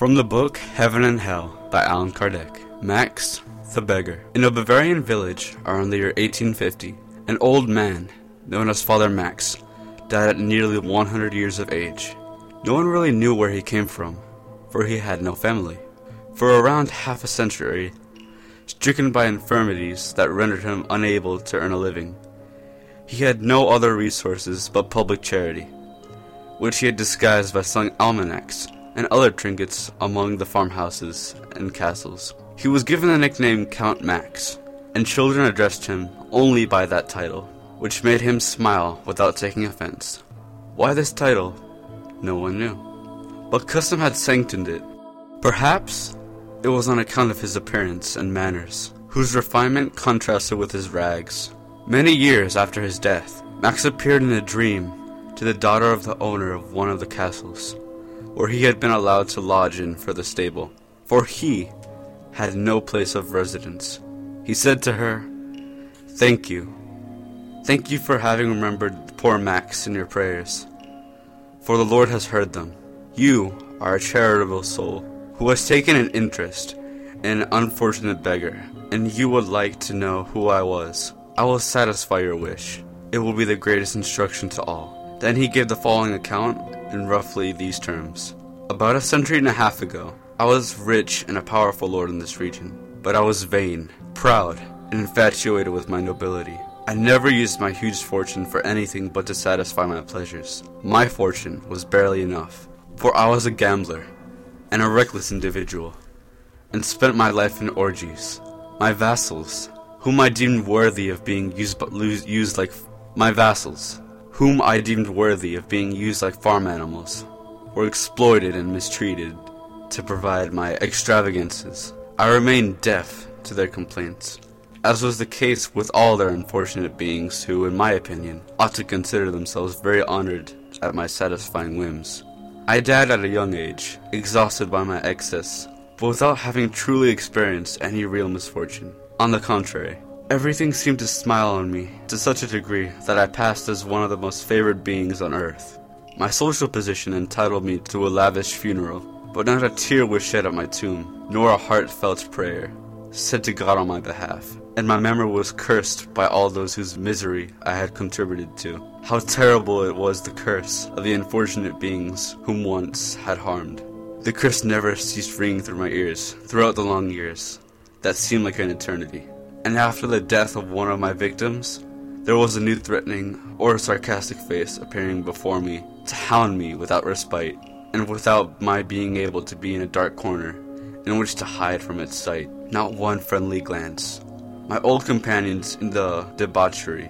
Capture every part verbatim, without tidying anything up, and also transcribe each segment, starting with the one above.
From the book Heaven and Hell by Allan Kardec. Max, the beggar. In a Bavarian village around the year eighteen fifty, an old man, known as Father Max, died at nearly one hundred years of age. No one really knew where he came from, for he had no family. For around half a century, stricken by infirmities that rendered him unable to earn a living, he had no other resources but public charity, which he had disguised by selling almanacs and other trinkets among the farmhouses and castles. He was given the nickname Count Max, and children addressed him only by that title, which made him smile without taking offense. Why this title? No one knew, but custom had sanctioned it. Perhaps it was on account of his appearance and manners, whose refinement contrasted with his rags. Many years after his death, Max appeared in a dream to the daughter of the owner of one of the castles, where he had been allowed to lodge in for the stable, for he had no place of residence. He said to her, "Thank you. Thank you for having remembered poor Max in your prayers, for the Lord has heard them. You are a charitable soul who has taken an interest in an unfortunate beggar, and you would like to know who I was. I will satisfy your wish. It will be the greatest instruction to all." Then he gave the following account in roughly these terms. About a century and a half ago, I was rich and a powerful lord in this region, but I was vain, proud, and infatuated with my nobility. I never used my huge fortune for anything but to satisfy my pleasures. My fortune was barely enough, for I was a gambler and a reckless individual, and spent my life in orgies. My vassals, whom I deemed worthy of being used but lose, used like my vassals, whom I deemed worthy of being used like farm animals, were exploited and mistreated to provide my extravagances. I remained deaf to their complaints, as was the case with all their unfortunate beings who, in my opinion, ought to consider themselves very honored at my satisfying whims. I died at a young age, exhausted by my excess, but without having truly experienced any real misfortune. On the contrary, everything seemed to smile on me to such a degree that I passed as one of the most favored beings on earth. My social position entitled me to a lavish funeral, but not a tear was shed at my tomb, nor a heartfelt prayer said to God on my behalf, and my memory was cursed by all those whose misery I had contributed to. How terrible it was, the curse of the unfortunate beings whom once had harmed. The curse never ceased ringing through my ears throughout the long years that seemed like an eternity. And after the death of one of my victims, there was a new threatening or sarcastic face appearing before me to hound me without respite, and without my being able to be in a dark corner in which to hide from its sight. Not one friendly glance. My old companions in the debauchery,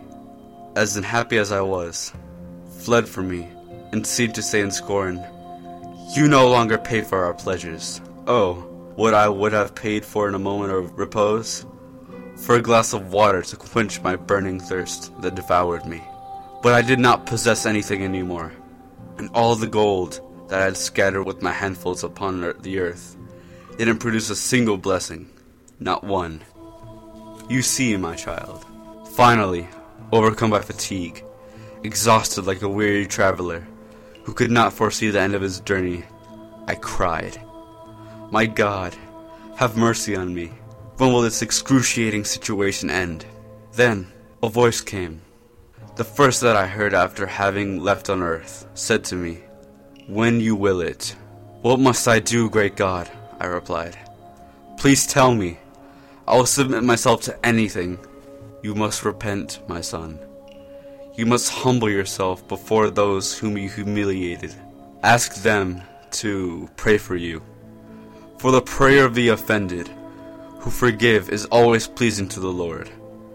as unhappy as I was, fled from me and seemed to say in scorn, "You no longer pay for our pleasures." Oh, what I would have paid for in a moment of repose, for a glass of water to quench my burning thirst that devoured me. But I did not possess anything anymore, and all the gold that I had scattered with my handfuls upon the earth didn't produce a single blessing, not one. You see, my child. Finally, overcome by fatigue, exhausted like a weary traveler who could not foresee the end of his journey, I cried, "My God, have mercy on me. When will this excruciating situation end?" Then a voice came, the first that I heard after having left on earth, said to me, "When you will it." "What must I do, great God?" I replied. "Please tell me. I will submit myself to anything." "You must repent, my son. You must humble yourself before those whom you humiliated. Ask them to pray for you. For the prayer of the offended who forgive is always pleasing to the Lord."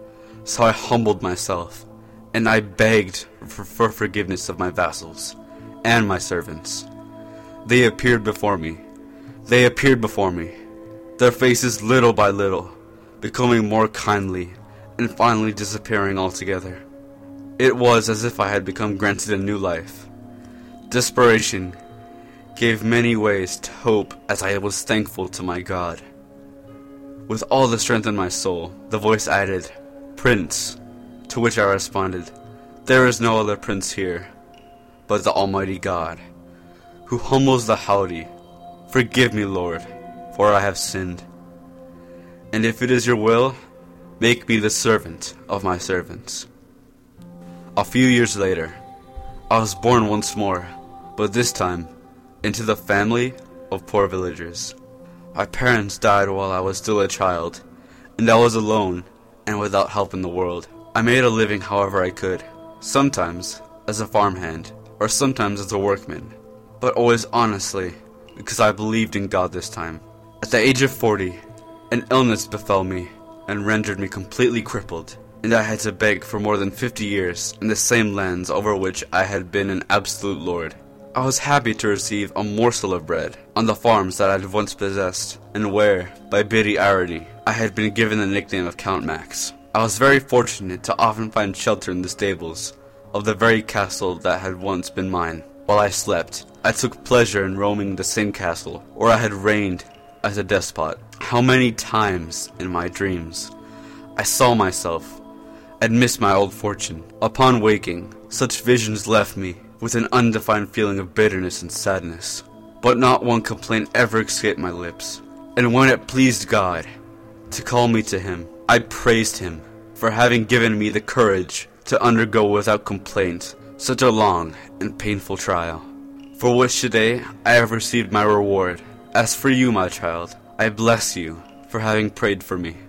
So I humbled myself, and I begged for, for forgiveness of my vassals and my servants. They appeared before me. They appeared before me, their faces little by little becoming more kindly and finally disappearing altogether. It was as if I had become granted a new life. Desperation gave many ways to hope as I was thankful to my God. With all the strength in my soul, the voice added, "Prince," to which I responded, "There is no other prince here but the Almighty God, who humbles the haughty Forgive me, Lord, for I have sinned. And if it is your will, make me the servant of my servants. A few years later, I was born once more, but this time into the family of poor villagers. My parents died while I was still a child, and I was alone and without help in the world. I made a living however I could, sometimes as a farmhand, or sometimes as a workman, but always honestly, because I believed in God this time. At the age of forty, an illness befell me and rendered me completely crippled, and I had to beg for more than fifty years in the same lands over which I had been an absolute lord. I was happy to receive a morsel of bread on the farms that I had once possessed, and where, by Biddy irony, I had been given the nickname of Count Max. I was very fortunate to often find shelter in the stables of the very castle that had once been mine. While I slept, I took pleasure in roaming the same castle where I had reigned as a despot. How many times in my dreams I saw myself and missed my old fortune. Upon waking, such visions left me with an undefined feeling of bitterness and sadness. But not one complaint ever escaped my lips. And when it pleased God to call me to Him, I praised Him for having given me the courage to undergo without complaint such a long and painful trial, for which today I have received my reward. As for you, my child, I bless you for having prayed for me.